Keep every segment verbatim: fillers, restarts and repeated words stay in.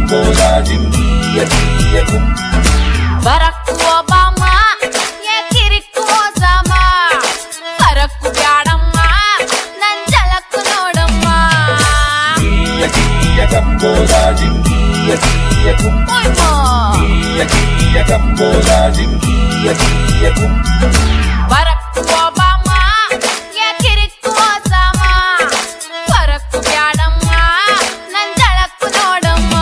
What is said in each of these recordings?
Kambola jingia dia kum. Barack Obama ye kiriku Osama. Barack Obama nan jalakku nodamma. Dia dia Kambola jingia dia kum. Dia dia Kambola jingia dia kum. Barack Obama ye kiriku Osama. Barack Obama nan jalakku nodamma.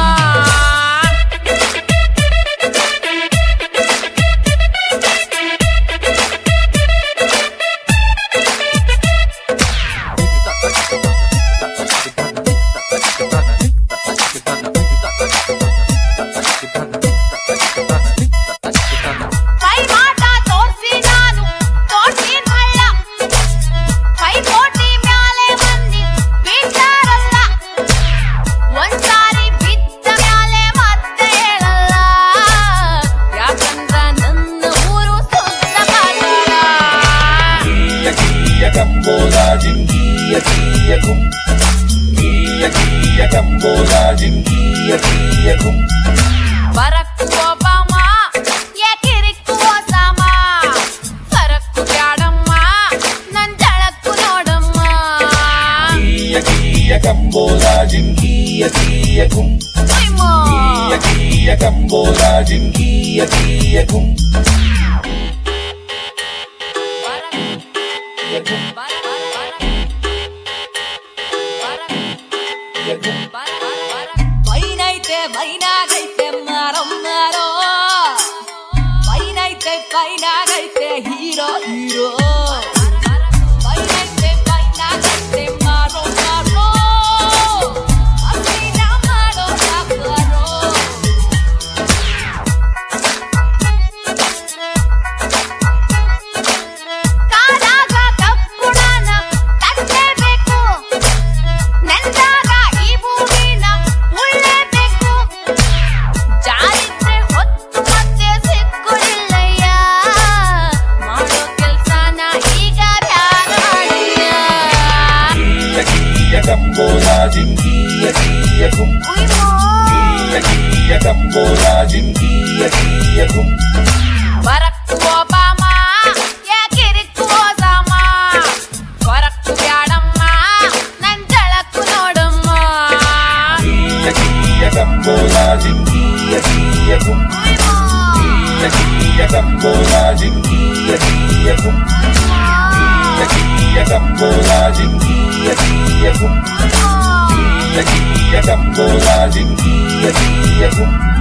ಕೈ ಮಾಟ ತೋರ್ಸಿ ನಾನು ತೋರ್ಸಿ ಮಳ್ಳ ಕೈ ಕೋಟಿ ಮ್ಯಾಲೆ ಮಂದಿ ಬೀಳ್ತಾರಲ್ಲ ಒಂದ್ಸಾರಿ ಬಿದ್ದ ಮ್ಯಾಲೆ ಮತ್ತೆ ಹೇಳಲ್ಲ ಯಾಕಂದ್ರ ನನ್ನ ಊರು ಸುತ್ತ ಕಾರಲ್ಲ. Dia dia Kambola jingia dia kum. Dia dia Kambola jingia dia kum. Barack Obama ಯೇ ಕಿರಿಕು ಓಸಾಮ. ಬರಕ್ಕು ಬ್ಯಾಡಮ್ಮ ನನ್ ಜಳಕ್ಕು ನೋಡಮ್ಮ. Dia dia Kambola jingia dia kum. ಉಯ್ಮೋ. Dia dia Kambola jingia dia kum. ಬರಕ್ Dia kum. ಬರಕ್ ಬರಕ್ ಬರಕ್ Dia kum. ಬರಕ್ ಬರಕ್ ಬೈನೈತೆ ಬೈನಾಗೈತೆ ಮಾರಮ್ಮಾರೋ. ಬೈನೈತೆ ಬೈನಾಗೈತೆ ಹೀರೋ ಹೀರೋ. ಬೈನೈತೆ ಬೈನಾಗೈತೆ ಮಾರೋ ಮಾರೋ. ಅಭಿನ ಮಾಡೋ ಸಾಕಾರೋ. ಕಾದಾಗ ಕಪ್ಪುಣನ ತಟ್ಟಲೇಬೇಕು. ನೆಂದಾಗ ಈ ಭೂಮಿನ ಉಳ್ಳೇಬೇಕು. ಜಾರಿದ್ರೆ ಹೊತ್ತು ಮತ್ತೆ ಸಿಕ್ಕುಳಿಲ್ಲಯ್ಯ. ಮಾಡೋ ಕೆಲ್ಸನ ಈಗ ಬ್ಯಾಡಾಡಯ್ಯ. Dia dia Kambola jingia dia kum. ಉಯ್ಮೋ. Dia dia Kambola jingia dia kum. Barack Obama ಯೇ ಕಿರಿಕು ಓಸಾಮ. ಬರಕ್ಕು ಬ್ಯಾಡಮ್ಮ ನನ್ ಜಳಕ್ಕು ನೋಡಮ್ಮ. Dia dia Kambola jingia dia kum. ಉಯ್ಮೋ. Dia dia Kambola jingia dia kum. Dia dia Kambola jingia dia kum. ಉಯ್ಮೋ. Dia dia Kambola jingia dia kum.